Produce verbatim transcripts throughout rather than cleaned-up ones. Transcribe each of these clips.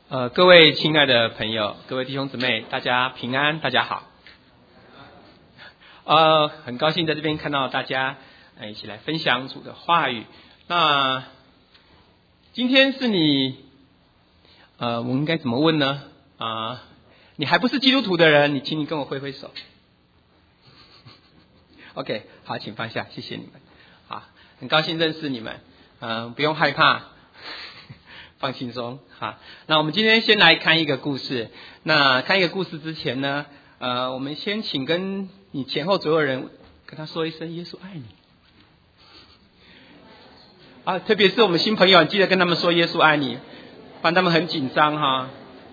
呃，各位亲爱的朋友，各位弟兄姊妹，大家平安，大家好。呃，很高兴在这边看到大家，呃，一起来分享主的话语。那今天是你，呃，我应该怎么问呢？啊、呃，你还不是基督徒的人，你请你跟我挥挥手。OK， 好，请放下，谢谢你们。好，很高兴认识你们，嗯、呃，不用害怕。放轻松哈。那我们今天先来看一个故事。那看一个故事之前呢，呃，我们先请跟你前后左右人跟他说一声耶稣爱你。啊，特别是我们新朋友，记得跟他们说耶稣爱你，不然他们很紧张哈。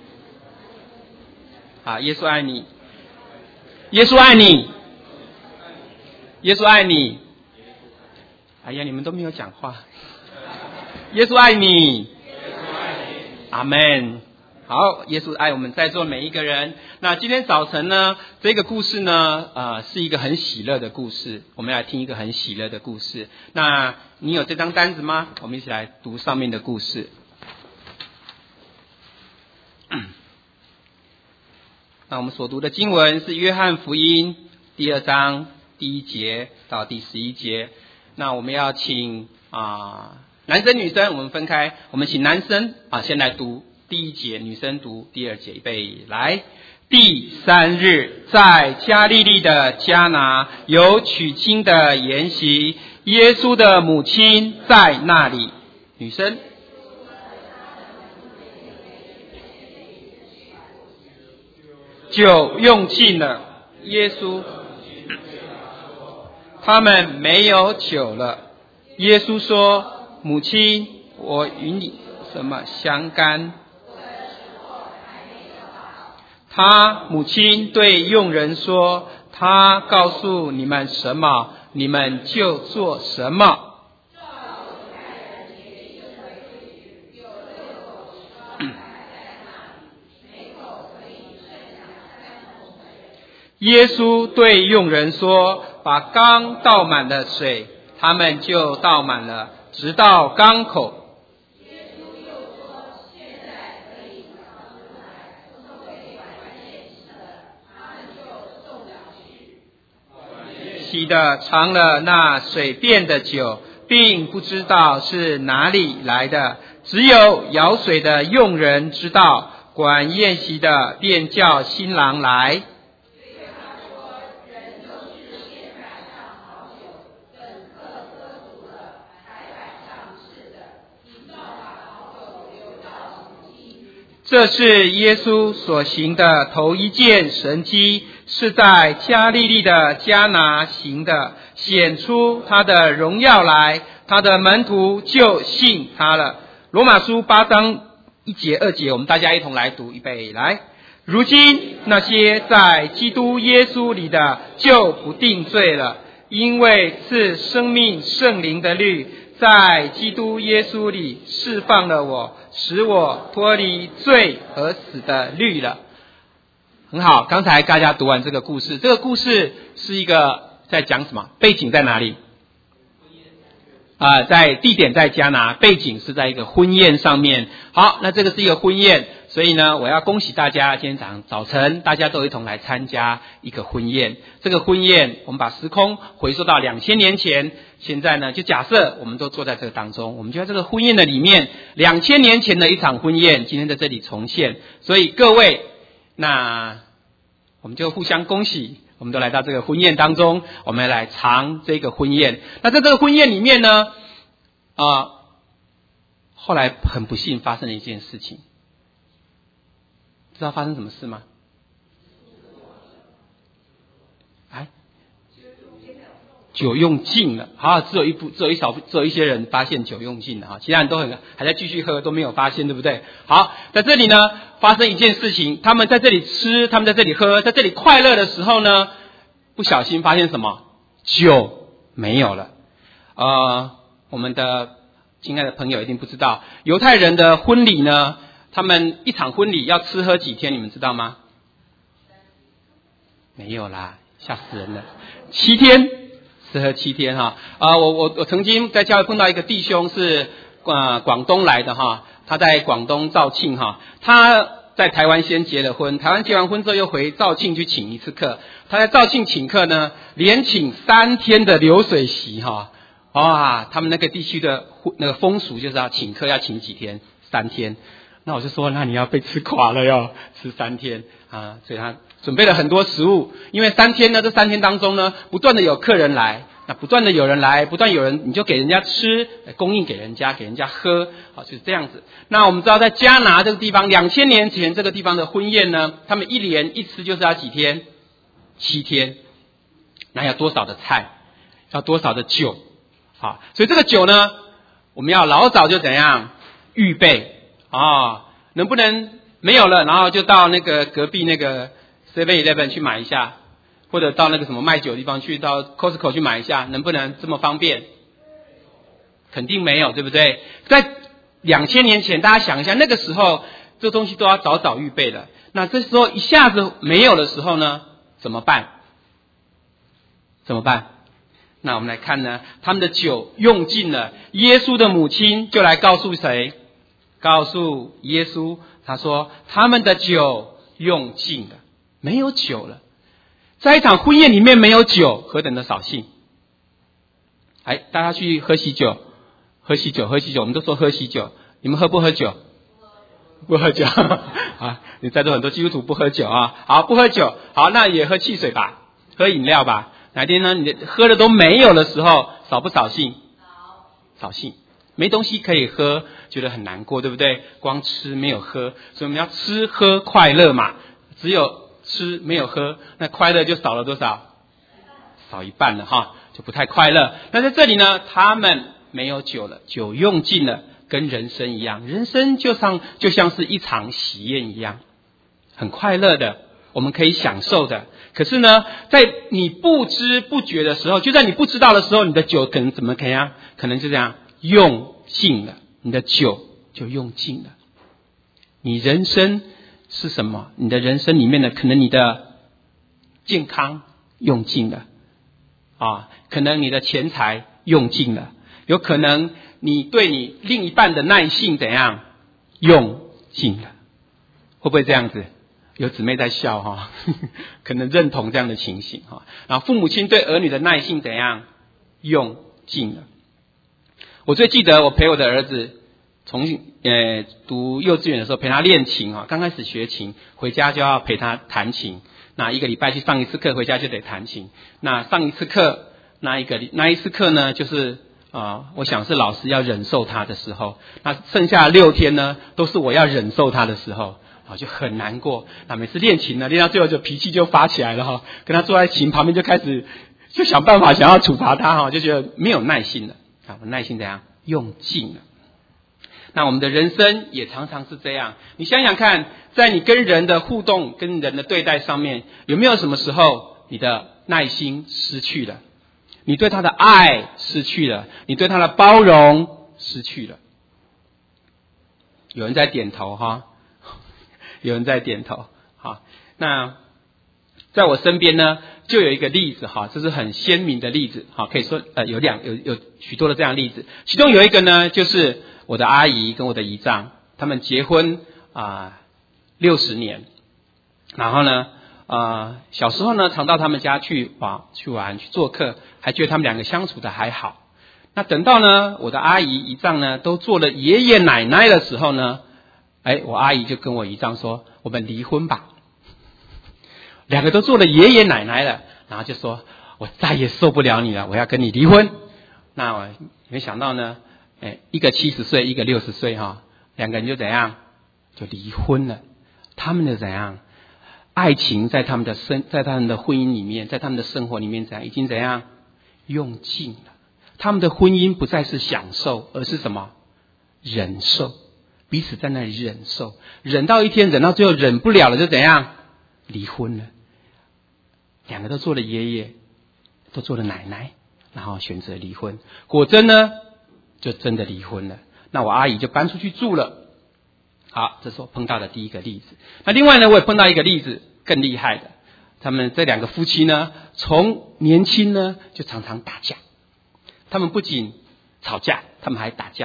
好，耶稣爱你，耶稣爱你，耶稣爱你。哎呀，你们都没有讲话。耶稣爱你。阿们。好，耶稣爱我们在座每一个人。那今天早晨呢，这个故事呢，呃，是一个很喜乐的故事。我们来听一个很喜乐的故事。那你有这张单子吗？我们一起来读上面的故事。那我们所读的经文是约翰福音第二章第一节到第十一节。那我们要请啊。呃男生女生我们分开，我们请男生啊先来读第一节，女生读第二节。预备来。第三日，在加利利的迦拿有娶亲的筵席，耶稣的母亲在那里。女生。酒用尽了，耶稣他们没有酒了。耶稣说，母亲，我与你什么相干？他母亲对佣人说，他告诉你们什么，你们就做什么。耶稣对佣人说，把缸倒满了水，他们就倒满了，直到缸口。洗的尝了那水变的酒，并不知道是哪里来的，只有舀水的佣人知道。管宴席的便叫新郎来。这是耶稣所行的头一件神迹，是在加利利的迦拿行的，显出他的荣耀来，他的门徒就信他了。罗马书八章一节二节，我们大家一同来读，预备来。如今那些在基督耶稣里的就不定罪了，因为赐生命圣灵的律在基督耶稣里释放了我，使我脱离罪和死的律了。很好，刚才大家读完这个故事，这个故事是一个在讲什么？背景在哪里？啊、呃，在地点在迦拿，背景是在一个婚宴上面。好，那这个是一个婚宴，所以呢，我要恭喜大家，今天早上早晨大家都一同来参加一个婚宴。这个婚宴，我们把时空回溯到两千年前，现在呢，就假设我们都坐在这个当中，我们就在这个婚宴的里面，两千年前的一场婚宴，今天在这里重现。所以各位，那我们就互相恭喜。我们都来到这个婚宴当中，我们来尝这个婚宴。那在这个婚宴里面呢，啊、呃，后来很不幸发生了一件事情，知道发生什么事吗？哎，酒用尽了，好，只有一部，只有一少，只有一些人发现酒用尽了哈，其他人都很还在继续喝，都没有发现，对不对？好，在这里呢，发生一件事情，他们在这里吃，他们在这里喝，在这里快乐的时候呢，不小心发现什么？酒没有了。呃，我们的亲爱的朋友一定不知道，犹太人的婚礼呢，他们一场婚礼要吃喝几天，你们知道吗？没有啦，吓死人了，七天。吃喝七天哈啊！我我我曾经在教会碰到一个弟兄是呃广东来的哈， 他在广东肇庆哈，他在台湾先结了婚，台湾结完婚之后又回肇庆去请一次课。他在肇庆请课呢，连请三天的流水席哈，哇，他们那个地区的那个风俗就是要请客要请几天，三天。那我就说，那你要被吃垮了哟，吃三天啊！所以他准备了很多食物，因为三天呢，这三天当中呢，不断的有客人来，那不断的有人来，不断有人，你就给人家吃，供应给人家，给人家喝，好，就是这样子。那我们知道，在迦拿这个地方，两千年前这个地方的婚宴呢，他们一连一吃就是要几天？七天。那要多少的菜？要多少的酒？好，所以这个酒呢，我们要老早就怎样预备？哦，能不能没有了，然后就到那个隔壁那个 seven eleven 去买一下，或者到那个什么卖酒的地方去，到 Costco 去买一下，能不能这么方便？肯定没有，对不对？在两千年前，大家想一下，那个时候这东西都要早早预备的。那这时候一下子没有的时候呢，怎么办？怎么办？那我们来看呢，他们的酒用尽了，耶稣的母亲就来告诉谁？告诉耶稣，他说他们的酒用尽了，没有酒了。在一场婚宴里面没有酒，何等的扫兴！哎，大家去喝喜酒，喝喜酒，喝喜酒，我们都说喝喜酒，你们喝不喝酒？不喝酒啊！你在座很多基督徒不喝酒啊，好，不喝酒，好，那也喝汽水吧，喝饮料吧。哪天呢，你喝的都没有的时候，扫不扫兴？扫兴。没东西可以喝，觉得很难过，对不对？光吃没有喝，所以我们要吃喝快乐嘛。只有吃没有喝，那快乐就少了多少？少一半了哈，就不太快乐。那在这里呢，他们没有酒了，酒用尽了，跟人生一样，人生就像就像是一场喜宴一样，很快乐的，我们可以享受的。可是呢，在你不知不觉的时候，就在你不知道的时候，你的酒可能怎么可样？可能就这样。用尽了，你的酒就用尽了。你人生是什么？你的人生里面的可能你的健康用尽了啊，可能你的钱财用尽了，有可能你对你另一半的耐性怎样用尽了？会不会这样子？有姊妹在笑哈，可能认同这样的情形哈。然后父母亲对儿女的耐性怎样用尽了？我最记得我陪我的儿子从呃读幼稚园的时候陪他练琴啊，刚开始学琴，回家就要陪他弹琴。那一个礼拜去上一次课，回家就得弹琴。那上一次课，那一个那一次课呢，就是啊、呃，我想是老师要忍受他的时候。那剩下六天呢，都是我要忍受他的时候啊，就很难过。那每次练琴呢，练到最后就脾气就发起来了哈，跟他坐在琴旁边就开始就想办法想要处罚他哈，就觉得没有耐心了。啊，耐心怎样用尽了？那我们的人生也常常是这样。你想想看，在你跟人的互动、跟人的对待上面，有没有什么时候你的耐心失去了？你对他的爱失去了，你对他的包容失去了？有人在点头哈，有人在点头。好，那在我身边呢，就有一个例子哈，这是很鲜明的例子哈，可以说呃有两有有许多的这样的例子，其中有一个呢，就是我的阿姨跟我的姨丈，他们结婚啊六十年，然后呢啊、呃、小时候呢常到他们家去玩去玩去做客，还觉得他们两个相处的还好。那等到呢我的阿姨姨丈呢都做了爷爷奶奶的时候呢，哎，我阿姨就跟我姨丈说，我们离婚吧。两个都做了爷爷奶奶了，然后就说我再也受不了你了，我要跟你离婚。那我没想到呢，哎，一个七十岁，一个六十岁哈，两个人就怎样就离婚了。他们的怎样爱情在他们的生在他们的婚姻里面，在他们的生活里面怎样已经怎样用尽了。他们的婚姻不再是享受，而是什么忍受，彼此在那里忍受，忍到一天忍到最后忍不了了，就怎样离婚了。两个都做了爷爷，都做了奶奶，然后选择离婚。果真呢，就真的离婚了。那我阿姨就搬出去住了。好，这是我碰到的第一个例子。那另外呢，我也碰到一个例子更厉害的。他们这两个夫妻呢，从年轻呢就常常打架。他们不仅吵架，他们还打架。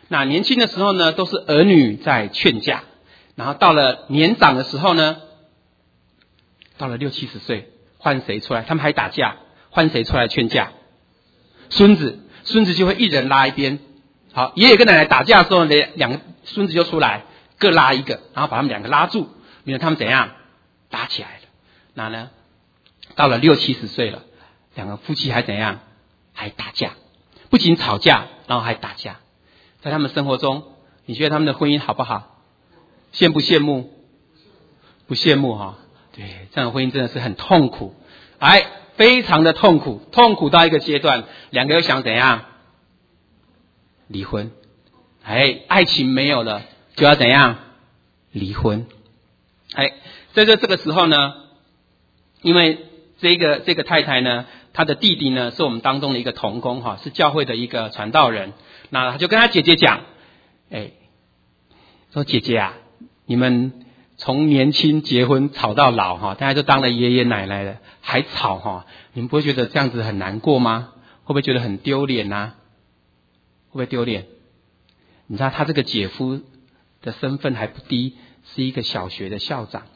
那年轻的时候呢，都是儿女在劝架，然后到了年长的时候呢，到了六七十岁，换谁出来？他们还打架，换谁出来劝架？孙子，孙子就会一人拉一边。好，爷爷跟奶奶打架的时候呢，两个孙子就出来，各拉一个，然后把他们两个拉住，免得他们怎样打起来了。那呢，到了六七十岁了，两个夫妻还怎样？还打架，不仅吵架，然后还打架。在他们生活中，你觉得他们的婚姻好不好？羡不羡慕？不羡慕哈、哦。对，这样的婚姻真的是很痛苦，哎，非常的痛苦，痛苦到一个阶段，两个又想怎样？离婚。哎，爱情没有了，就要怎样？离婚。哎，在这这个时候呢，因为这个这个太太呢，她的弟弟呢是我们当中的一个同工哈，是教会的一个传道人。那他就跟他姐姐讲，哎，说姐姐啊，你们从年轻结婚吵到老哈，大家都当了爷爷奶奶了，还吵哈，你们不会觉得这样子很难过吗？会不会觉得很丢脸啊？会不会丢脸？你知道他这个姐夫的身份还不低，是一个小学的校长。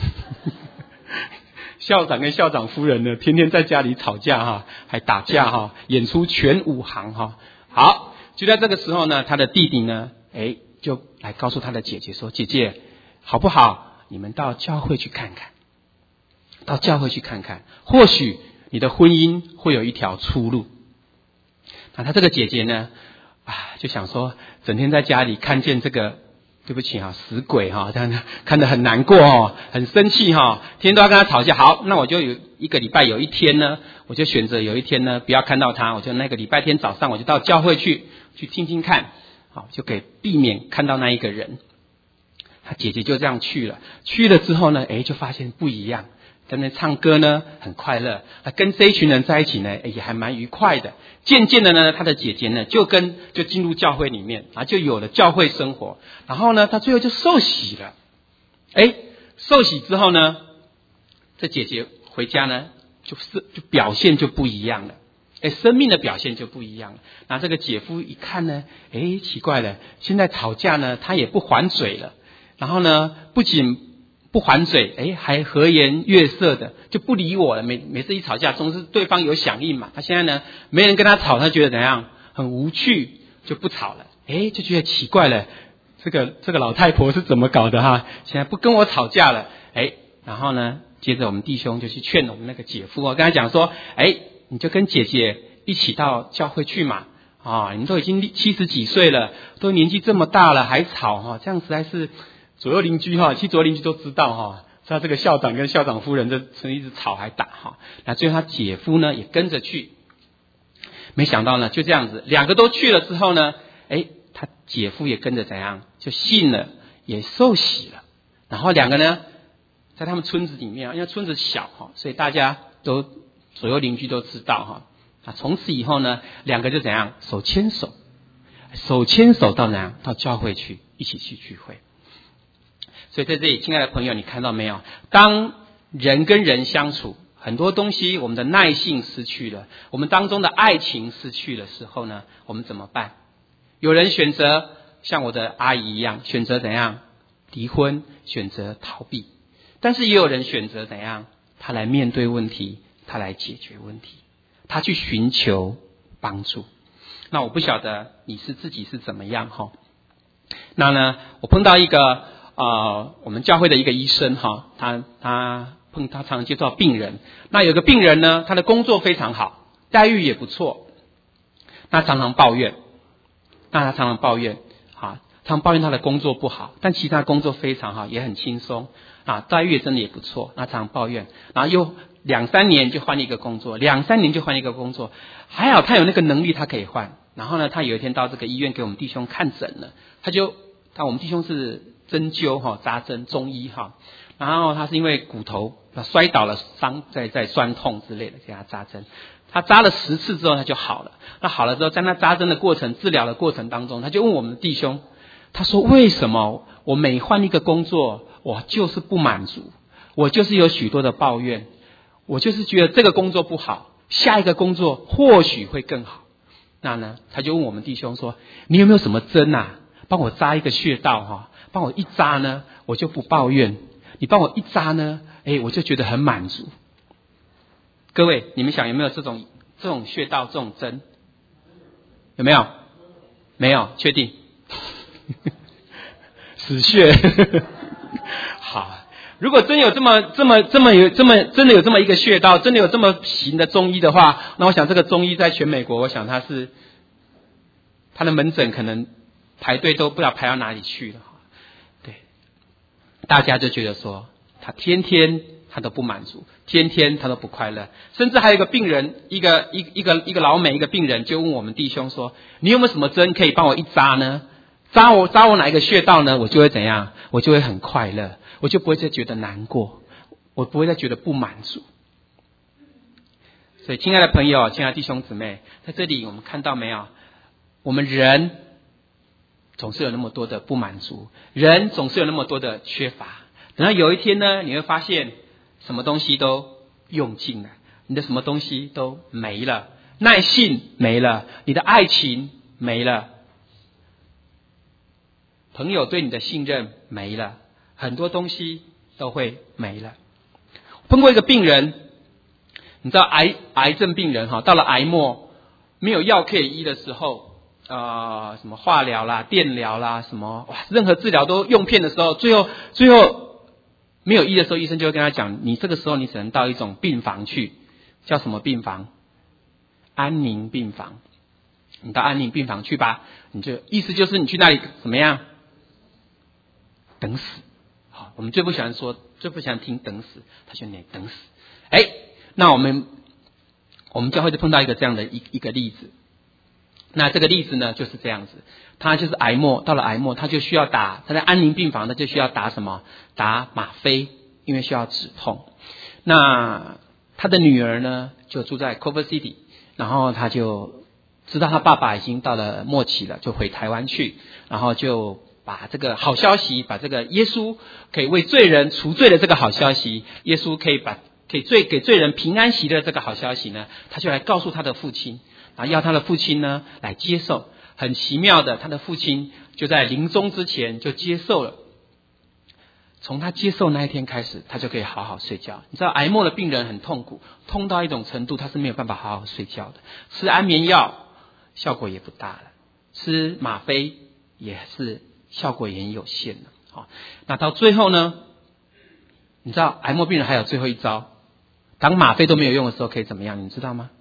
校长跟校长夫人呢，天天在家里吵架哈，还打架哈，演出全武行哈。好。就在这个时候呢，他的弟弟呢，哎，就来告诉他的姐姐说：“姐姐，好不好？你们到教会去看看，到教会去看看，或许你的婚姻会有一条出路。”那他这个姐姐呢，啊，就想说，整天在家里看见这个，对不起哈、啊，死鬼哈、啊，这样看得很难过哦，很生气哈、哦，天天都要跟他吵架。好，那我就有一个礼拜有一天呢，我就选择有一天呢，不要看到他，我就那个礼拜天早上我就到教会去。去听听看，好，就给避免看到那一个人。他姐姐就这样去了，去了之后呢，哎，就发现不一样，在那唱歌呢，很快乐，跟这一群人在一起呢，也还蛮愉快的。渐渐的呢，他的姐姐呢，就跟就进入教会里面，啊，就有了教会生活。然后呢，他最后就受洗了。哎，受洗之后呢，这姐姐回家呢，就是就表现就不一样了。哎，生命的表现就不一样了。那这个姐夫一看呢，哎，奇怪了，现在吵架呢，他也不还嘴了。然后呢，不仅不还嘴，哎，还和颜悦色的，就不理我了。每每次一吵架，总是对方有响应嘛。他现在呢，没人跟他吵，他觉得怎样？很无趣，就不吵了。哎，就觉得奇怪了，这个这个老太婆是怎么搞的哈？现在不跟我吵架了。哎，然后呢，接着我们弟兄就去劝我们那个姐夫，我跟他讲说，哎。你就跟姐姐一起到教会去嘛，啊，你们都已经七十几岁了，都年纪这么大了还吵哈，这样实在是左右邻居哈，其实左右邻居都知道哈，知道这个校长跟校长夫人这曾一直吵还打哈，那最后他姐夫呢也跟着去，没想到呢就这样子，两个都去了之后呢，哎，他姐夫也跟着怎样就信了，也受洗了，然后两个呢在他们村子里面，因为村子小哈，所以大家都。左右邻居都知道哈，啊，从此以后呢，两个就怎样手牵手，手牵手到哪样到教会去，一起去聚会。所以在这里，亲爱的朋友，你看到没有？当人跟人相处，很多东西我们的耐性失去了，我们当中的爱情失去的时候呢，我们怎么办？有人选择像我的阿姨一样，选择怎样离婚，选择逃避，但是也有人选择怎样，他来面对问题。他来解决问题，他去寻求帮助。那我不晓得你是自己是怎么样哈。那呢，我碰到一个呃，我们教会的一个医生哈，他他碰他常常接触到病人。那有个病人呢，他的工作非常好，待遇也不错，那常常抱怨，那他常常抱怨，啊，常常抱怨他的工作不好，但其他工作非常好，也很轻松啊，待遇真的也不错，那常常抱怨，然后又。两三年就换一个工作，两三年就换一个工作，还好他有那个能力，他可以换。然后呢，他有一天到这个医院给我们弟兄看诊了，他就，他我们弟兄是针灸哈，扎针中医哈，然后他是因为骨头摔倒了，伤在在酸痛之类的，给他扎针。他扎了十次之后他就好了。那好了之后，在那扎针的过程、治疗的过程当中，他就问我们弟兄，他说为什么我每换一个工作，我就是不满足，我就是有许多的抱怨。我就是觉得这个工作不好，下一个工作或许会更好。 那呢，他就问我们弟兄说：“你有没有什么针啊？帮我扎一个穴道哈，帮我一扎呢，我就不抱怨；你帮我一扎呢，哎，我就觉得很满足。”各位，你们想有没有这种这种穴道、这种针？有没有？没有，确定？死穴。好。如果真有这么这么这么有这么真的有这么一个穴道，真的有这么行的中医的话，那我想这个中医在全美国，我想他是他的门诊可能排队都不知道排到哪里去了。对，大家就觉得说他天天他都不满足，天天他都不快乐，甚至还有一个病人，一个一一个一个老美一个病人就问我们弟兄说：“你有没有什么针可以帮我一扎呢？扎我扎我哪一个穴道呢？我就会怎样？我就会很快乐。”我就不会再觉得难过，我不会再觉得不满足。所以，亲爱的朋友，亲爱的弟兄姊妹，在这里我们看到没有？我们人总是有那么多的不满足，人总是有那么多的缺乏。等到有一天呢，你会发现什么东西都用尽了，你的什么东西都没了，耐性没了，你的爱情没了，朋友对你的信任没了。很多东西都会没了。碰过一个病人，你知道癌癌症病人哈，到了癌末没有药可以医的时候，呃，什么化疗啦、电疗啦，什么哇，任何治疗都用遍的时候，最后最后没有医的时候，医生就会跟他讲，你这个时候你只能到一种病房去，叫什么病房？安宁病房。你到安宁病房去吧，你就意思就是你去那里怎么样？等死。好，我们最不喜欢说，最不喜欢听等死，他说你等死。哎，那我们我们教会就碰到一个这样的一一个例子。那这个例子呢就是这样子，他就是癌末，到了癌末，他就需要打，他在安宁病房，他就需要打什么？打吗啡，因为需要止痛。那他的女儿呢，就住在 Culver City， 然后他就知道他爸爸已经到了末期了，就回台湾去，然后就把这个好消息，把这个耶稣可以为罪人除罪的这个好消息，耶稣可以把给罪给罪人平安喜乐这个好消息呢，他就来告诉他的父亲，然后要他的父亲呢来接受。很奇妙的，他的父亲就在临终之前就接受了。从他接受那一天开始，他就可以好好睡觉。你知道癌末的病人很痛苦，痛到一种程度，他是没有办法好好睡觉的。吃安眠药效果也不大了，吃吗啡也是效果也很有限了。好，那到最后呢，你知道癌末病人还有最后一招，当吗啡都没有用的时候可以怎么样？你知道吗？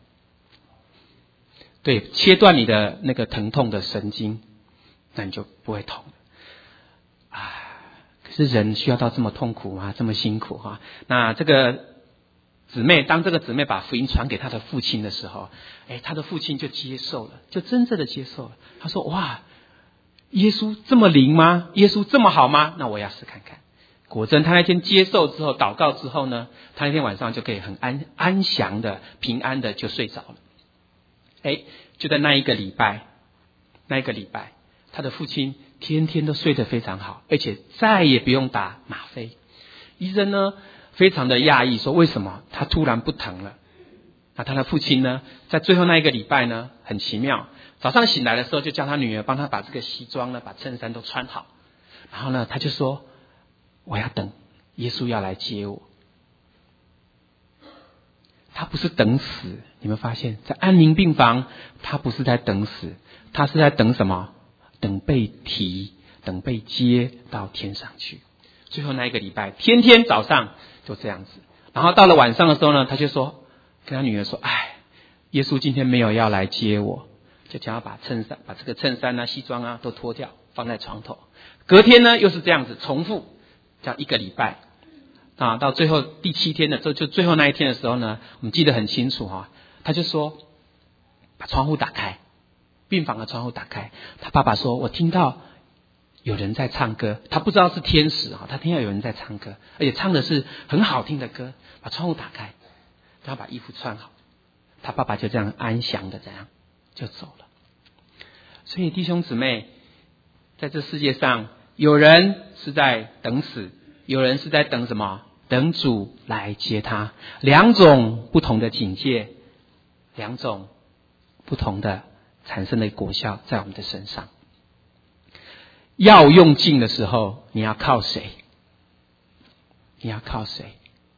对，切断你的那个疼痛的神经，那你就不会痛了。啊，可是人需要到这么痛苦吗？这么辛苦哈？那这个姊妹，当这个姊妹把福音传给她的父亲的时候，哎，她的父亲就接受了，就真正的接受了。他说：哇，耶稣这么灵吗？耶稣这么好吗？那我要试看看。果真，他那天接受之后，祷告之后呢，他那天晚上就可以很安安详的、平安的就睡着了。哎，就在那一个礼拜，那一个礼拜，他的父亲天天都睡得非常好，而且再也不用打吗啡。医生呢，非常的讶异，说为什么他突然不疼了？那他的父亲呢，在最后那一个礼拜呢，很奇妙，早上醒来的时候，就叫他女儿帮他把这个西装呢，把衬衫都穿好，然后呢，他就说：我要等耶稣要来接我。他不是等死，你们发现，在安宁病房，他不是在等死，他是在等什么？等被提，等被接到天上去。最后那一个礼拜，天天早上就这样子。然后到了晚上的时候呢，他就说，跟他女儿说：哎，耶稣今天没有要来接我，就叫他把衬衫、把这个衬衫啊、西装啊都脱掉，放在床头。隔天呢，又是这样子重复，这样一个礼拜。啊，到最后第七天的时候，就最后那一天的时候呢，我们记得很清楚哈。他就说，把窗户打开，病房的窗户打开。他爸爸说：我听到有人在唱歌，他不知道是天使哈，他听到有人在唱歌，而且唱的是很好听的歌。把窗户打开，然后把衣服穿好，他爸爸就这样安详的这样就走了。所以弟兄姊妹，在这世界上，有人是在等死，有人是在等什么？等主来接他。两种不同的警戒，两种不同的产生的果效在我们的身上。药用尽的时候，你要靠谁？你要靠谁？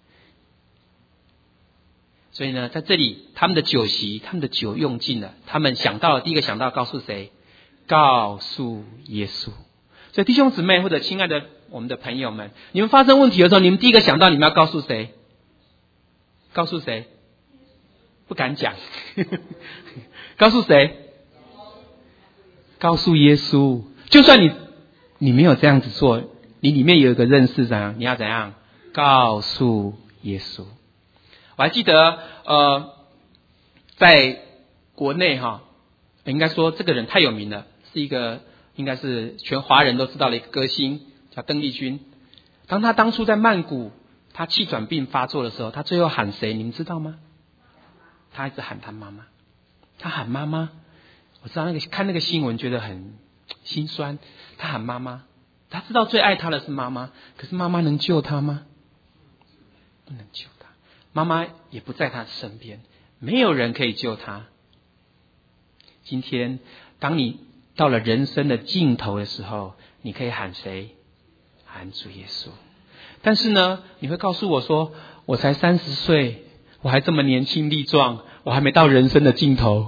所以呢，在这里他们的酒席，他们的酒用尽了，他们想到了第一个想到告诉谁？告诉耶稣。所以弟兄姊妹或者亲爱的我们的朋友们，你们发生问题的时候，你们第一个想到你们要告诉谁？告诉谁？不敢讲。告诉谁？告诉耶稣。就算你你没有这样子做，你里面有一个认识怎样？你要怎样？告诉耶稣。我还记得呃，在国内哈，应该说这个人太有名了，是一个应该是全华人都知道的一个歌星，叫邓丽君。当他当初在曼谷他气喘病发作的时候，他最后喊谁？你们知道吗？他一直喊他妈妈，他喊妈妈。我知道那个看那个新闻觉得很心酸，他喊妈妈，他知道最爱他的是妈妈，可是妈妈能救他吗？不能救他，妈妈也不在他身边，没有人可以救他。今天当你到了人生的尽头的时候，你可以喊谁？喊主耶稣。但是呢，你会告诉我说，我才三十岁，我还这么年轻力壮，我还没到人生的尽头。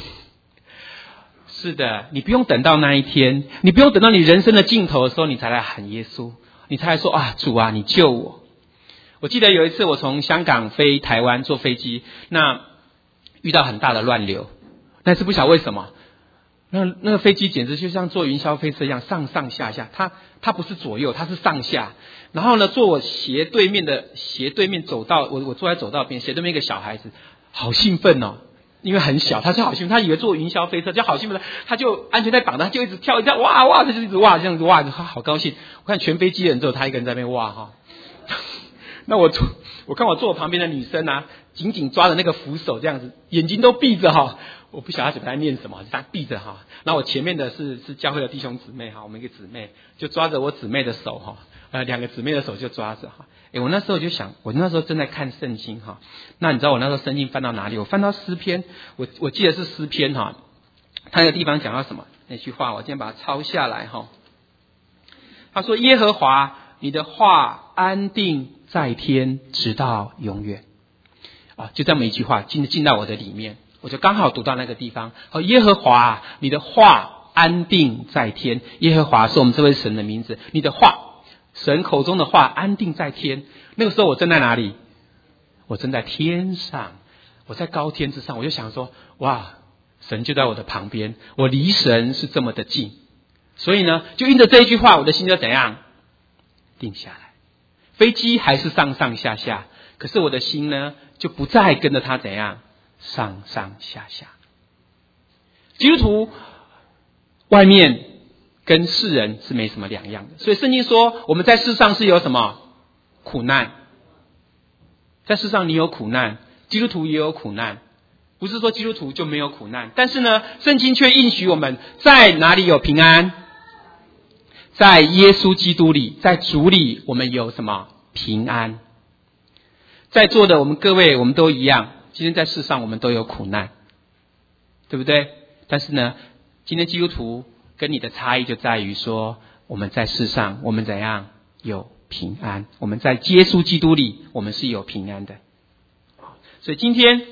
是的，你不用等到那一天，你不用等到你人生的尽头的时候，你才来喊耶稣，你才来说啊，主啊，你救我。我记得有一次我从香港飞台湾坐飞机，那遇到很大的乱流，那次不晓得为什么，那那个飞机简直就像坐云霄飞车一样，上上下下，它它不是左右，它是上下。然后呢，坐我斜对面的斜对面走道，我我坐在走道边，斜对面一个小孩子，好兴奋哦，因为很小，他就好兴奋，他以为坐云霄飞车，就好兴奋的，他就安全带绑着，他就一直跳一跳，哇哇，他就一直哇这样子哇，他好高兴。我看全飞机的人只有他一个人在那边哇哈。那我我看我坐我旁边的女生啊，紧紧抓着那个扶手这样子，眼睛都闭着哈，我不晓得她嘴巴在念什么，她闭着哈。然后我前面的是是教会的弟兄姊妹哈，我们一个姊妹就抓着我姊妹的手哈，呃两个姊妹的手就抓着哈。诶，我那时候就想，我那时候正在看圣经哈，那你知道我那时候圣经翻到哪里？我翻到诗篇，我我记得是诗篇哈，他那个地方讲到什么？那句话我今天把它抄下来哈。他说：耶和华，你的话安定在天，直到永远。啊，就这么一句话进进到我的里面，我就刚好读到那个地方。好，耶和华，你的话安定在天。耶和华是我们这位神的名字，你的话，神口中的话安定在天。那个时候我正在哪里？我正在天上，我在高天之上。我就想说，哇，神就在我的旁边，我离神是这么的近。所以呢，就因着这一句话，我的心就怎样定下来。飞机还是上上下下，可是我的心呢，就不再跟着它怎样上上下下。基督徒外面跟世人是没什么两样的，所以圣经说我们在世上是有什么苦难，在世上你有苦难，基督徒也有苦难，不是说基督徒就没有苦难，但是呢，圣经却应许我们在哪里有平安，在耶稣基督里，在主里我们有什么平安。在座的我们各位，我们都一样，今天在世上我们都有苦难，对不对？但是呢，今天基督徒跟你的差异就在于说，我们在世上我们怎样有平安，我们在耶稣基督里我们是有平安的。所以今天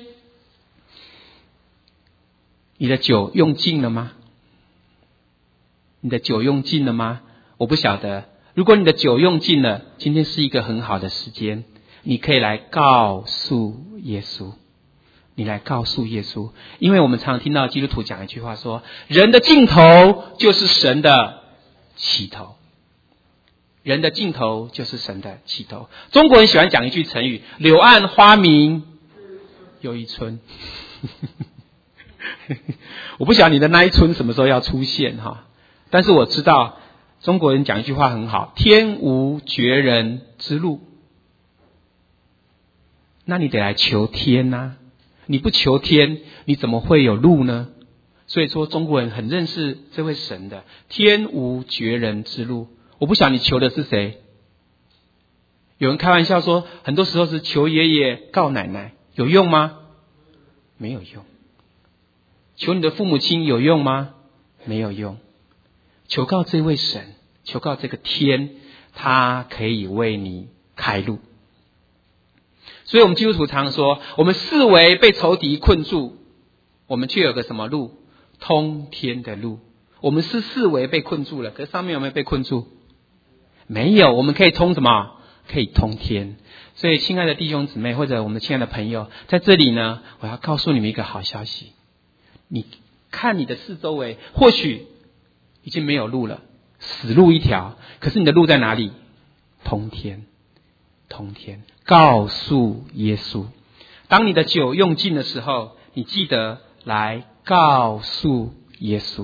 你的酒用尽了吗？你的酒用尽了吗？我不晓得。如果你的酒用尽了，今天是一个很好的时间，你可以来告诉耶稣，你来告诉耶稣。因为我们常常听到基督徒讲一句话说，人的尽头就是神的起头，人的尽头就是神的起头。中国人喜欢讲一句成语，柳暗花明又一村。我不晓得你的那一村什么时候要出现哈，但是我知道中国人讲一句话很好，天无绝人之路。那你得来求天啊，你不求天你怎么会有路呢？所以说中国人很认识这位神的，天无绝人之路。我不晓得你求的是谁。有人开玩笑说，很多时候是求爷爷告奶奶，有用吗？没有用。 求你的父母亲有用吗？没有用。求告这位神，求告这个天，他可以为你开路。所以我们基督徒常说，我们视为被仇敌困住，我们却有个什么路？通天的路。我们是视为被困住了，可是上面有没有被困住？没有。我们可以通什么？可以通天。所以亲爱的弟兄姊妹，或者我们的亲爱的朋友，在这里呢，我要告诉你们一个好消息。你看你的四周围，或许已经没有路了，死路一条，可是你的路在哪里？通天。通天。告诉耶稣，当你的酒用尽的时候，你记得来告诉耶稣。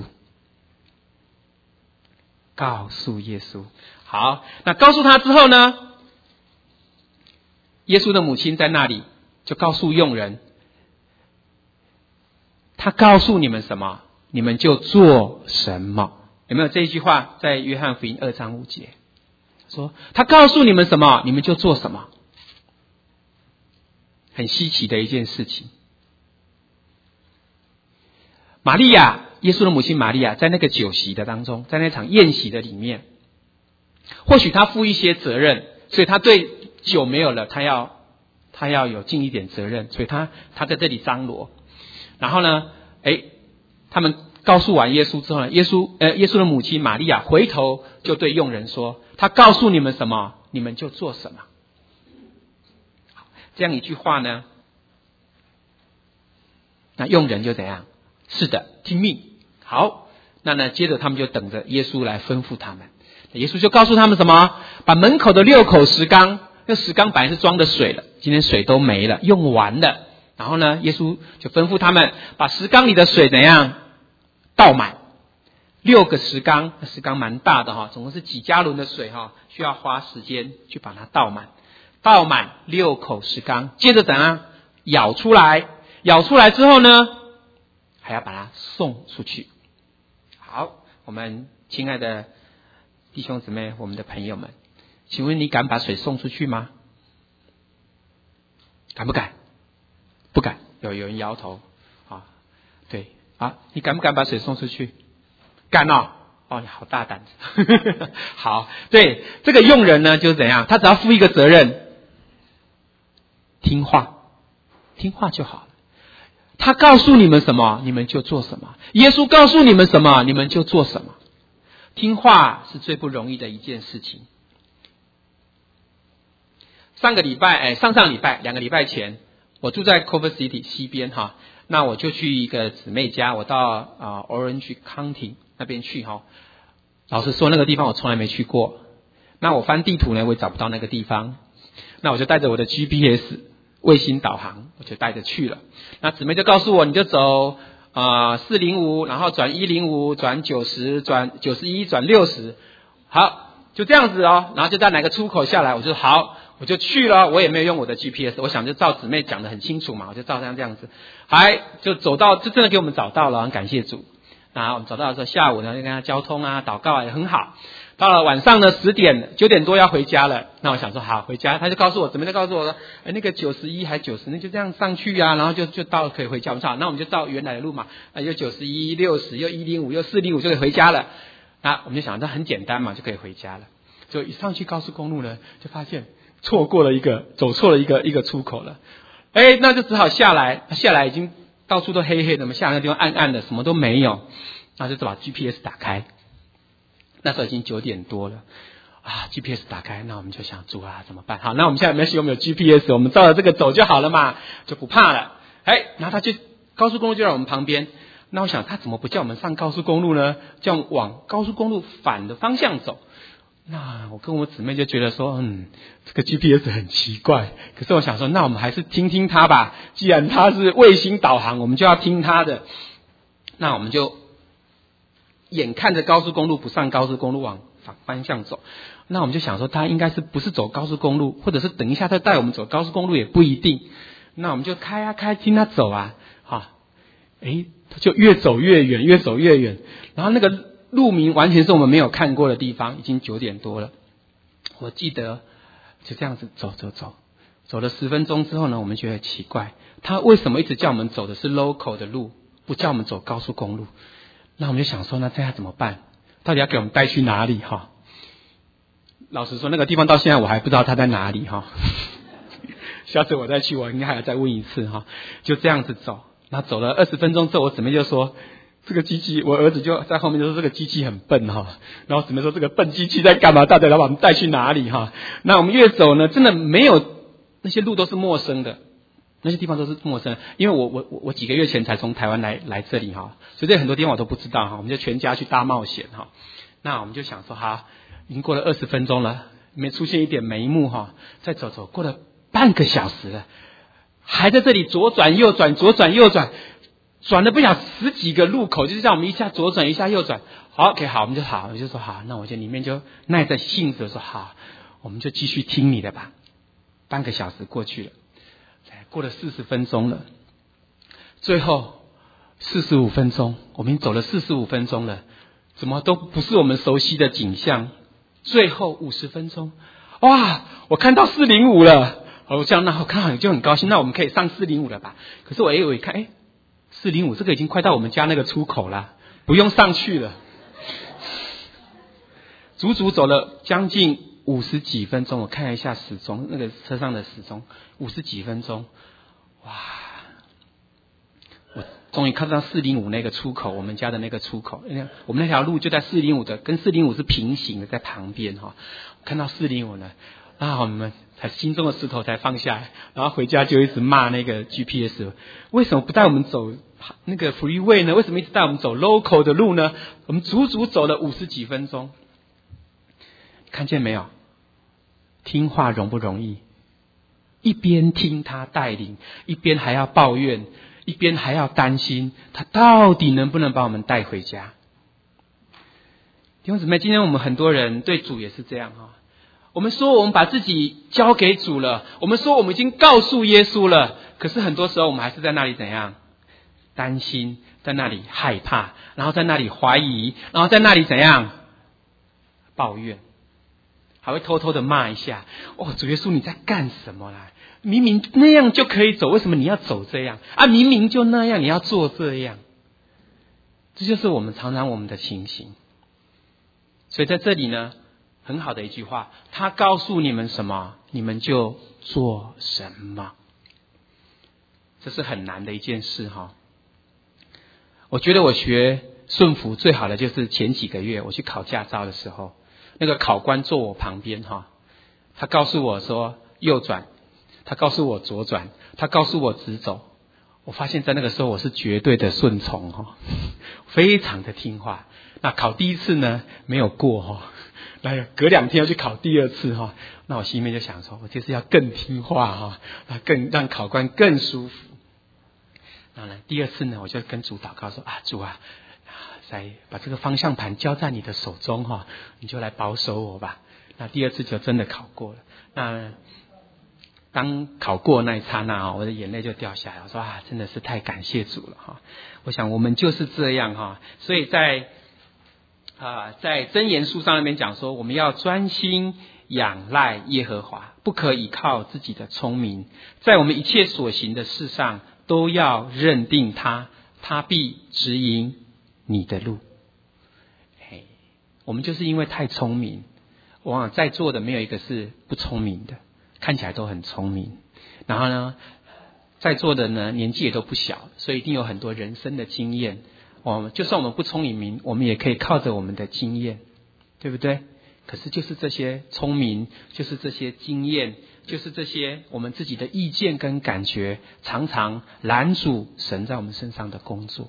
告诉耶稣。好，那告诉他之后呢，耶稣的母亲在那里就告诉佣人，他告诉你们什么，你们就做什么。有没有这一句话在约翰福音二章五节说，他告诉你们什么，你们就做什么。很稀奇的一件事情。玛利亚，耶稣的母亲玛利亚，在那个酒席的当中，在那场宴席的里面，或许他负一些责任，所以他对酒没有了，他要他要有尽一点责任，所以他他在这里张罗。然后呢，哎，他们告诉完耶稣之后呢，耶稣呃耶稣的母亲玛利亚回头就对佣人说，他告诉你们什么，你们就做什么。这样一句话呢，那佣人就怎样？是的，听命。好，那呢，接着他们就等着耶稣来吩咐他们。耶稣就告诉他们什么？把门口的六口石缸，那石缸本来是装的水了，今天水都没了，用完了。然后呢，耶稣就吩咐他们把石缸里的水怎样倒满。六个石缸，那石缸蛮大的哈，总共是几加仑的水哈，需要花时间去把它倒满。倒满六口石缸，接着怎样舀出来？舀出来之后呢，还要把它送出去。好，我们亲爱的弟兄姊妹，我们的朋友们，请问你敢把水送出去吗？敢不敢？不敢。有有人摇头啊，对啊，你敢不敢把水送出去？敢哦。哦，你好大胆子。好，对，这个佣人呢就是怎样，他只要负一个责任，听话，听话就好了。他告诉你们什么，你们就做什么。耶稣告诉你们什么，你们就做什么。听话是最不容易的一件事情。上个礼拜，哎，上上礼拜，两个礼拜前，我住在 Culver City 西边哈，那我就去一个姊妹家，我到啊、呃、Orange County 那边去哈。老实说，那个地方我从来没去过。那我翻地图呢，我也找不到那个地方。那我就带着我的 G P S 卫星导航，我就带着去了。那姊妹就告诉我，你就走啊四零五，然后转一零五，转九十，转九十一，转六十。好，就这样子哦。然后就在哪个出口下来，我就好，我就去了。我也没有用我的 G P S， 我想就照姊妹讲得很清楚嘛，我就照这样这样子，还就走到，就真的给我们找到了，很感谢主。然后我们找到的时候，下午呢就跟他交通啊、祷告啊也很好。到了晚上呢十点九点多要回家了，那我想说好回家，他就告诉我，怎么就告诉我说，哎那个九十一还九十，那就这样上去啊，然后就就到可以回家。我说好，那我们就照原来的路嘛，啊又九十一、六十、又一零五、又四零五就可以回家了。那我们就想这很简单嘛，就可以回家了。就一上去高速公路呢，就发现错过了一个，走错了一个一个出口了。哎，那就只好下来，下来已经到处都黑黑的嘛，下来那地方暗暗的，什么都没有。那就把 G P S 打开，那时候已经九点多了啊 ，G P S 打开，那我们就想主啊怎么办？好，那我们现在没事，我们有 G P S， 我们照着这个走就好了嘛，就不怕了。哎，然后他就高速公路就在我们旁边，那我想他怎么不叫我们上高速公路呢？叫往高速公路反的方向走。那我跟我姊妹就觉得说，嗯，这个 G P S 很奇怪。可是我想说，那我们还是听听他吧。既然他是卫星导航，我们就要听他的。那我们就眼看着高速公路不上高速公路往反方向走。那我们就想说，他应该是不是走高速公路，或者是等一下他带我们走高速公路也不一定。那我们就开啊开，听他走啊，哈，诶，他就越走越远，越走越远。然后那个路名完全是我们没有看过的地方，已经九点多了。我记得就这样子走走走，走了十分钟之后呢，我们觉得奇怪，他为什么一直叫我们走的是 local 的路， 不叫我们走高速公路。那我们就想说，那这样怎么办？到底要给我们带去哪里哈？老实说，那个地方到现在我还不知道它在哪里哈。下次我再去，我应该还要再问一次哈。就这样子走，那走了二十分钟之后，我姊妹就说，这个机器，我儿子就在后面就说这个机器很笨哈。然后姊妹说这个笨机器在干嘛？到底要把我们带去哪里哈？那我们越走呢，真的没有，那些路都是陌生的，那些地方都是陌生的。因为我我我我几个月前才从台湾来来这里哈，所以这很多地方我都不知道哈。我们就全家去大冒险哈。那我们就想说哈，已经过了二十分钟了，没出现一点眉目哈，再走走，过了半个小时了，还在这里左转右转，左转右转，转了不晓十几个路口，就是让我们一下左转一下右转。好 ，OK， 好，我们就好，我就说好，那我就里面就耐着性子说好，我们就继续听你的吧。半个小时过去了，过了四十分钟了，最后四十五分钟，我们走了四十五分钟了，怎么都不是我们熟悉的景象。最后五十分钟，哇，我看到四零五了。我这样，那我看好就很高兴，那我们可以上四零五了吧？可是我我一看，哎，四零五这个已经快到我们家那个出口了，不用上去了。足足走了将近五十几分钟，我看了一下时钟，那个车上的时钟，五十几分钟，哇！我终于看到四零五那个出口，我们家的那个出口，我们那条路就在四零五的，跟四零五是平行的，在旁边哈。看到四零五呢，那我们才心中的石头才放下来，然后回家就一直骂那个 G P S， 为什么不带我们走那个 freeway 呢？为什么一直带我们走 local 的路呢？我们足足走了五十几分钟，看见没有？听话容不容易？一边听他带领，一边还要抱怨，一边还要担心他到底能不能把我们带回家。弟兄姊妹，今天我们很多人对主也是这样哈。我们说我们把自己交给主了，我们说我们已经告诉耶稣了，可是很多时候我们还是在那里怎样？担心，在那里害怕，然后在那里怀疑，然后在那里怎样？抱怨，还会偷偷的骂一下。哦，主耶稣你在干什么啦？明明那样就可以走，为什么你要走这样啊？明明就那样，你要做这样。这就是我们常常我们的情形。所以在这里呢，很好的一句话，他告诉你们什么，你们就做什么。这是很难的一件事哈。我觉得我学顺服最好的就是前几个月我去考驾照的时候，那个考官坐我旁边哈，他告诉我说右转，他告诉我左转，他告诉我直走。我发现在那个时候我是绝对的顺从哈，非常的听话。那考第一次呢没有过哈，那隔两天要去考第二次哈，那我心里面就想说，我就是要更听话哈，那更让考官更舒服。然后呢，第二次呢，我就跟主祷告说啊，主啊，再把这个方向盘交在你的手中哈，你就来保守我吧。那第二次就真的考过了。那当考过那一刹那，我的眼泪就掉下来。我说啊，真的是太感谢主了哈！我想我们就是这样哈，所以在啊、呃，在箴言书上那边讲说，我们要专心仰赖耶和华，不可倚靠自己的聪明，在我们一切所行的事上都要认定他，他必指引你的路。嘿，我们就是因为太聪明，往往在座的没有一个是不聪明的。看起来都很聪明，然后呢，在座的呢年纪也都不小，所以一定有很多人生的经验。我们就算我们不聪明，我们也可以靠着我们的经验，对不对？可是就是这些聪明，就是这些经验，就是这些我们自己的意见跟感觉，常常拦阻神在我们身上的工作。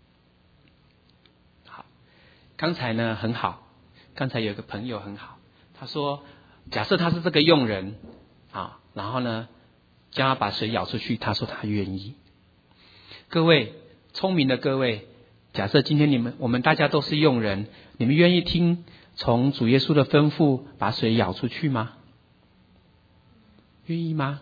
好，刚才呢很好，刚才有个朋友很好，他说，假设他是这个佣人。啊，然后呢，叫他把水舀出去，他说他愿意。各位聪明的各位，假设今天你们我们大家都是佣人，你们愿意听从主耶稣的吩咐把水舀出去吗？愿意吗？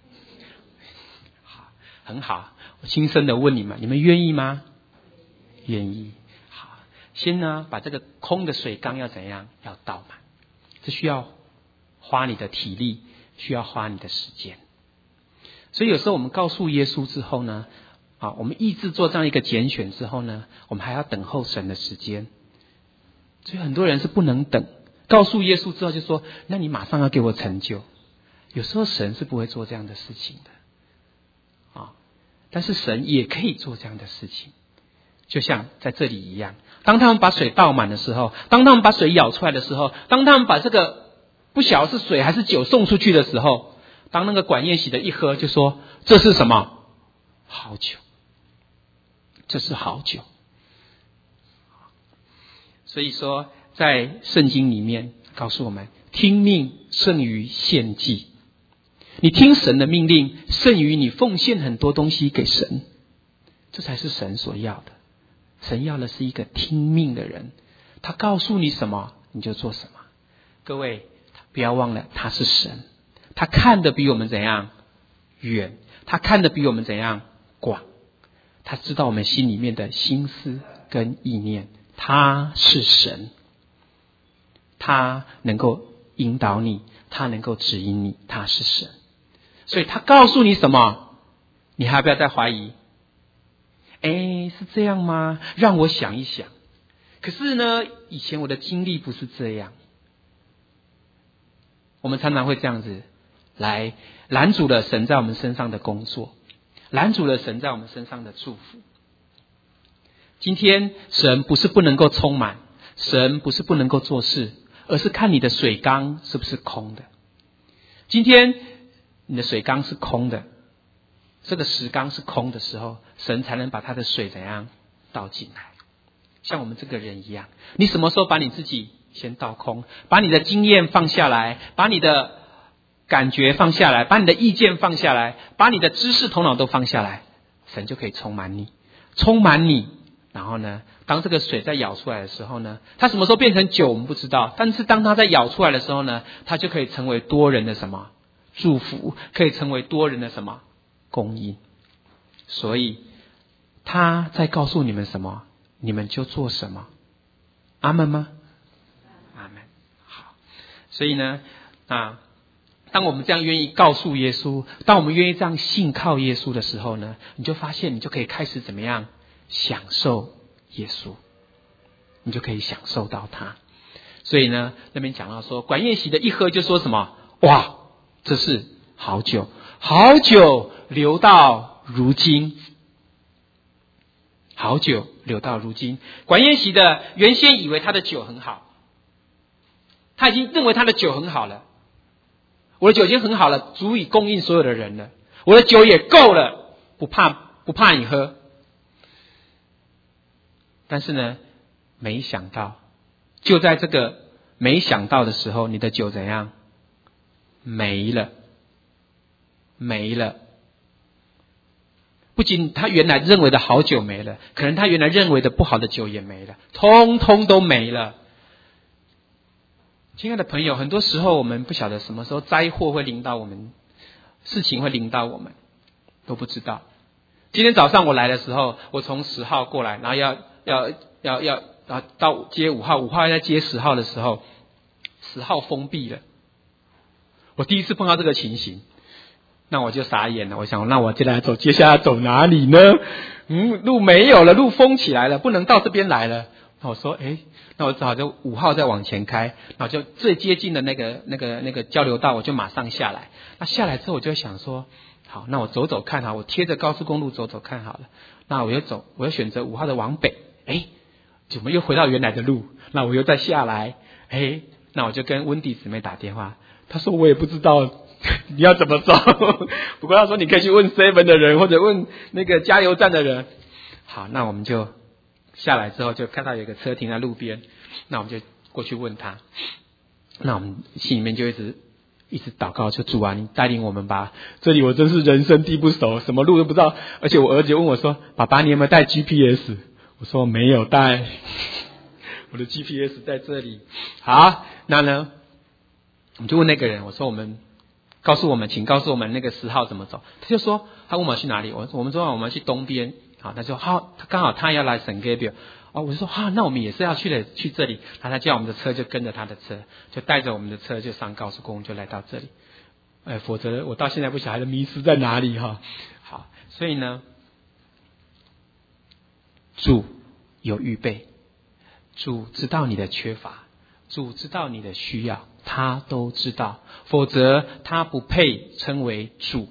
好，很好，我轻声的问你们，你们愿意吗？愿意。好，先呢把这个空的水缸要怎样？要倒满，这需要花你的体力。需要花你的时间，所以有时候我们告诉耶稣之后呢， 好，我们意志做这样一个拣选之后呢，我们还要等候神的时间。所以很多人是不能等，告诉耶稣之后就说，那你马上要给我成就。有时候神是不会做这样的事情的啊，但是神也可以做这样的事情。就像在这里一样，当他们把水倒满的时候，当他们把水舀出来的时候，当他们把这个不晓得是水还是酒送出去的时候，当那个管宴席的一喝就说，这是什么？好酒，这是好酒。所以说在圣经里面告诉我们，听命胜于献祭。你听神的命令胜于你奉献很多东西给神，这才是神所要的。神要的是一个听命的人，他告诉你什么你就做什么。各位不要忘了，他是神，他看得比我们怎样远，他看得比我们怎样广，他知道我们心里面的心思跟意念，他是神，他能够引导你，他能够指引你，他是神。所以他告诉你什么，你还不要再怀疑。哎，是这样吗？让我想一想。可是呢，以前我的经历不是这样。我们常常会这样子来拦阻了神在我们身上的工作，拦阻了神在我们身上的祝福。今天神不是不能够充满，神不是不能够做事，而是看你的水缸是不是空的。今天你的水缸是空的，这个石缸是空的时候，神才能把他的水怎样倒进来。像我们这个人一样，你什么时候把你自己先倒空，把你的经验放下来，把你的感觉放下来，把你的意见放下来，把你的知识头脑都放下来，神就可以充满你，充满你。然后呢，当这个水在舀出来的时候呢，它什么时候变成酒我们不知道，但是当它在舀出来的时候呢，它就可以成为多人的什么祝福，可以成为多人的什么供应。所以他在告诉你们什么，你们就做什么。阿们吗？阿们。好，所以呢，啊，当我们这样愿意告诉耶稣，当我们愿意这样信靠耶稣的时候呢，你就发现你就可以开始怎么样享受耶稣，你就可以享受到他。所以呢，那边讲到说，管宴席的一喝就说什么？哇，这是好酒，好酒留到如今，好酒留到如今。管宴席的原先以为他的酒很好，他已经认为他的酒很好了，我的酒已经很好了，足以供应所有的人了，我的酒也够了，不怕不怕你喝。但是呢，没想到就在这个没想到的时候，你的酒怎样没了，没了。不仅他原来认为的好酒没了，可能他原来认为的不好的酒也没了，通通都没了。亲爱的朋友，很多时候我们不晓得什么时候灾祸会临到我们，事情会临到我们，都不知道。今天早上我来的时候，我从十号过来，然后要要要要要到接五号，五号要接十号的时候，十号封闭了。我第一次碰到这个情形，那我就傻眼了。我想，那我接下来走，接下来走哪里呢？嗯，路没有了，路封起来了，不能到这边来了。那我说，哎，那我只好就五号再往前开，然后就最接近的那个那个那个交流道，我就马上下来。那下来之后，我就想说，好，那我走走看哈，我贴着高速公路走走看好了。那我又走，我又选择五号的往北，哎，怎么又回到原来的路？那我又再下来，哎，那我就跟温迪姊妹打电话，她说我也不知道你要怎么走，不过她说你可以去问 seven 的人，或者问那个加油站的人。好，那我们就下来之后就看到有个车停在路边，那我们就过去问他。那我们心里面就一直一直祷告，就主啊，你带领我们吧，这里我真是人生地不熟，什么路都不知道。而且我儿子问我说，爸爸你有没有带 G P S？ 我说没有带，我的 G P S 在这里。好，那呢我们就问那个人，我说我们告诉我们，请告诉我们那个十号怎么走。他就说他问我去哪里，我我们说我们去东边。好，他说好，他刚好他要来圣盖比尔。哦，我就说哈、啊，那我们也是要去的，去这里。然后他叫我们的车就跟着他的车，就带着我们的车就上高速公路，就来到这里。哎，否则我到现在不晓得迷失在哪里哈。好，所以呢， 主有预备，主知道你的缺乏，主知道你的需要，他都知道，否则他不配称为主，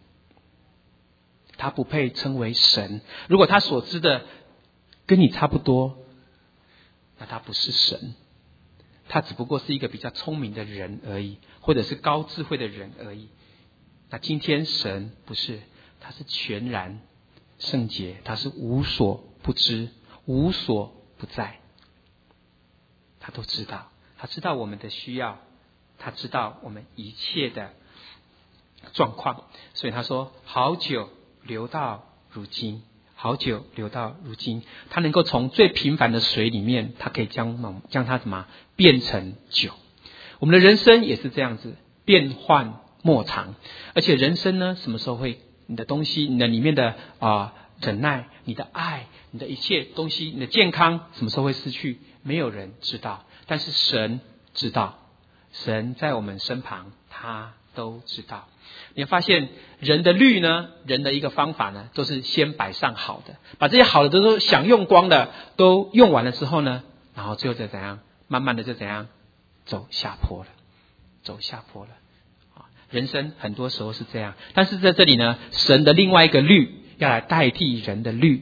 他不配称为神。如果他所知的跟你差不多，那他不是神，他只不过是一个比较聪明的人而已，或者是高智慧的人而已。那今天神不是，他是全然圣洁，他是无所不知，无所不在，他都知道，他知道我们的需要，他知道我们一切的状况。所以他说好久流到如今，好久流到如今，他能够从最平凡的水里面，他可以将将它什么变成酒。我们的人生也是这样子，变幻莫长。而且人生呢，什么时候会，你的东西，你的里面的啊、呃、忍耐，你的爱，你的一切东西，你的健康，什么时候会失去，没有人知道。但是神知道，神在我们身旁，他都知道。你会发现人的律呢，人的一个方法呢，都是先摆上好的，把这些好的都都享用光的都用完了之后呢，然后最后再怎样，慢慢的就怎样走下坡了，走下坡了。人生很多时候是这样，但是在这里呢，神的另外一个律要来代替人的律。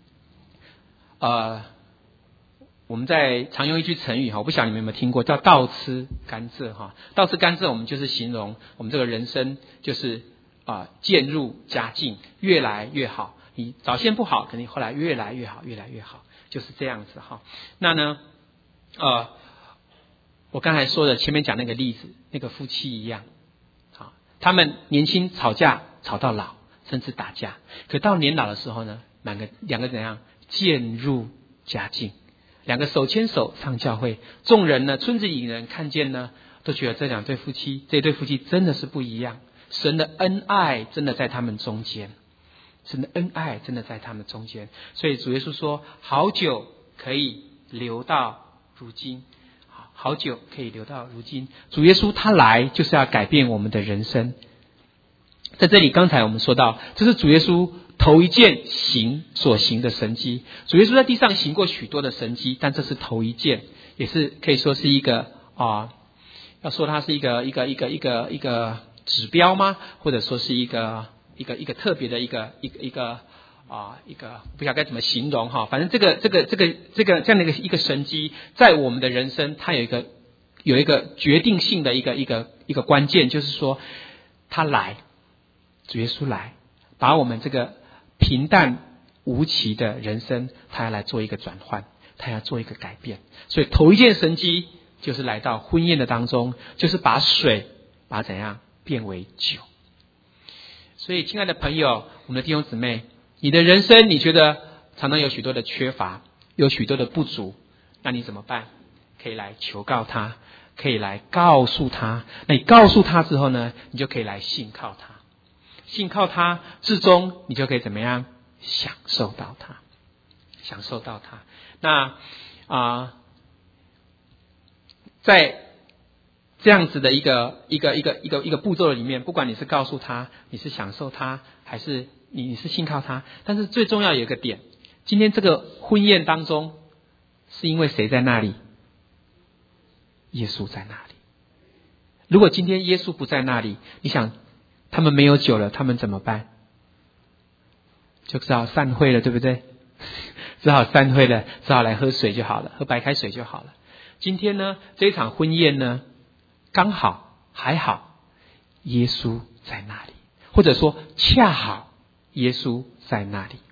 呃，我们在常用一句成语哈，我不晓得你们有没有听过，叫倒吃甘蔗哈。倒吃甘蔗，我们就是形容我们这个人生就是啊渐入佳境，越来越好。你早先不好，可能后来越来越好，越来越好，就是这样子哈。那呢，呃，我刚才说的前面讲那个例子，那个夫妻一样。他们年轻吵架吵到老，甚至打架，可到年老的时候呢，两个两个怎样渐入佳境，两个手牵手上教会，众人呢，村子里人看见呢，都觉得这两对夫妻，这对夫妻真的是不一样，神的恩爱真的在他们中间，神的恩爱真的在他们中间。所以主耶稣说，好久可以留到如今，好久可以留到如今。主耶稣他来就是要改变我们的人生。在这里刚才我们说到，这是主耶稣头一件行所行的神迹。主耶稣在地上行过许多的神迹，但这是头一件，也是可以说是一个啊、呃，要说它是一个一个一个一个一个指标吗？或者说是一个一个一个特别的一个一个一个啊，一个不晓得该怎么形容哈，反正这个这个这个这个这样的一个一个神迹，在我们的人生，它有一个有一个决定性的一个一个一个关键，就是说，他来，主耶稣来，把我们这个平淡无奇的人生，他要来做一个转换，他要做一个改变。所以头一件神迹就是来到婚宴的当中，就是把水把它怎样变为酒。所以，亲爱的朋友，我们的弟兄姊妹。你的人生你觉得常常有许多的缺乏，有许多的不足，那你怎么办？可以来求告他，可以来告诉他。那你告诉他之后呢，你就可以来信靠他，信靠他至终你就可以怎么样享受到他，享受到他。那啊、呃，在这样子的一个一个一个一个一个步骤里面，不管你是告诉他，你是享受他，还是你你是信靠他，但是最重要有一个点，今天这个婚宴当中，是因为谁在那里？耶稣在那里。如果今天耶稣不在那里，你想他们没有酒了，他们怎么办？就只好散会了，对不对？只好散会了，只好来喝水就好了，喝白开水就好了。今天呢，这一场婚宴呢，刚好还好，耶稣在那里，或者说恰好。耶稣在那里。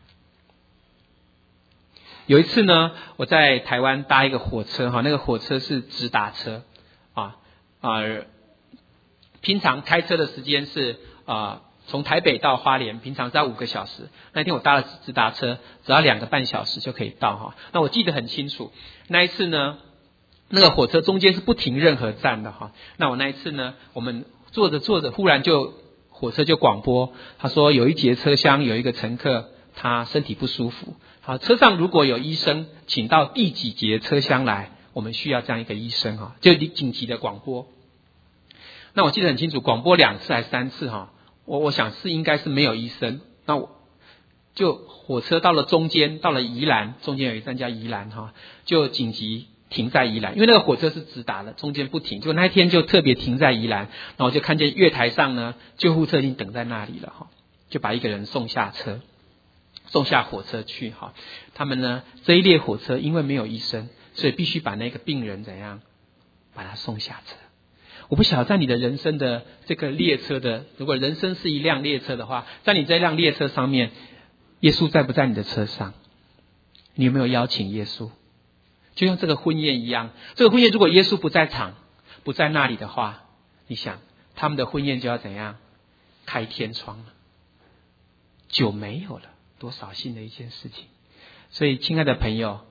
有一次呢，我在台湾搭一个火车哈，那个火车是直达车啊啊，平常开车的时间是啊从台北到花莲，平常只要五个小时。那天我搭了直达车，只要两个半小时就可以到哈。那我记得很清楚，那一次呢，那个火车中间是不停任何站的哈。那我那一次呢，我们坐着坐着，忽然就火车就广播，他说有一节车厢有一个乘客他身体不舒服，好，车上如果有医生，请到第几节车厢来，我们需要这样一个医生哈，就紧急的广播。那我记得很清楚，广播两次还是三次哈，我我想是应该是没有医生，那我就火车到了中间，到了宜兰，中间有一站叫宜兰哈，就紧急停在宜兰，因为那个火车是直达的，中间不停。就那一天就特别停在宜兰，然后就看见月台上呢，救护车已经等在那里了哈，就把一个人送下车，送下火车去哈。他们呢这一列火车因为没有医生，所以必须把那个病人怎样把他送下车。我不晓得在你的人生的这个列车的，如果人生是一辆列车的话，在你这辆列车上面，耶稣在不在你的车上？你有没有邀请耶稣？就像这个婚宴一样，这个婚宴如果耶稣不在场，不在那里的话，你想他们的婚宴就要怎样？开天窗了，酒没有了，多扫兴的一件事情。所以亲爱的朋友，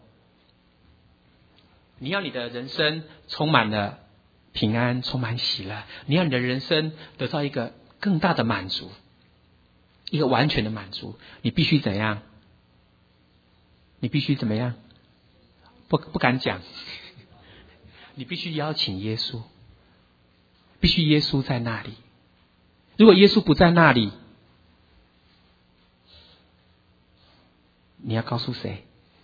你要你的人生充满了平安，充满喜乐，你要你的人生得到一个更大的满足，一个完全的满足，你必须怎样？你必须怎么样？不不敢讲，你必须邀请耶稣，必须耶稣在那里。如果耶稣不在那里，你要告诉谁？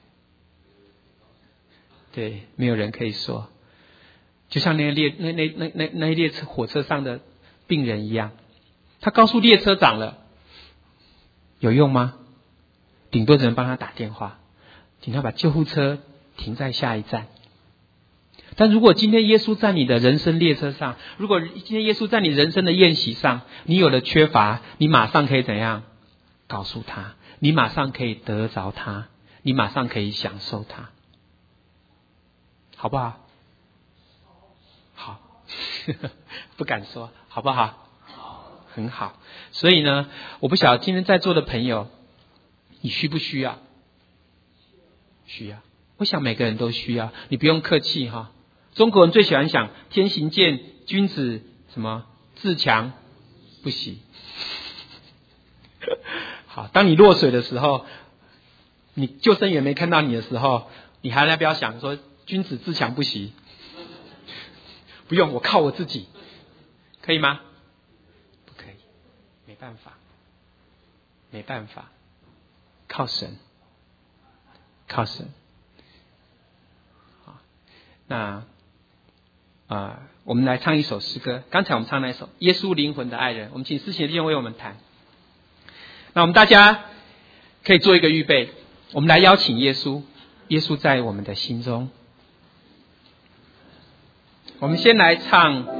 对，没有人可以说。就像那列那那那那那一列车火车上的病人一样，他告诉列车长了，有用吗？顶多只能帮他打电话，请他把救护车停在下一站。但如果今天耶稣在你的人生列车上，如果今天耶稣在你人生的宴席上，你有了缺乏，你马上可以怎样？告诉他，你马上可以得着他，你马上可以享受他，好不好？好，不敢说，好不好？很好。所以呢，我不晓得今天在座的朋友，你需不需要？需要。我想每个人都需要，你不用客气哈。中国人最喜欢讲天行健，君子什么自强不息。好，当你落水的时候，你救生员没看到你的时候，你还要不要想说君子自强不息？不用，我靠我自己，可以吗？不可以，没办法，没办法，靠神，靠神。好，那啊、呃，我们来唱一首诗歌。刚才我们唱那一首《耶稣灵魂的爱人》，我们请思贤弟兄为我们弹。那我们大家可以做一个预备，我们来邀请耶稣，耶稣在我们的心中。我们先来唱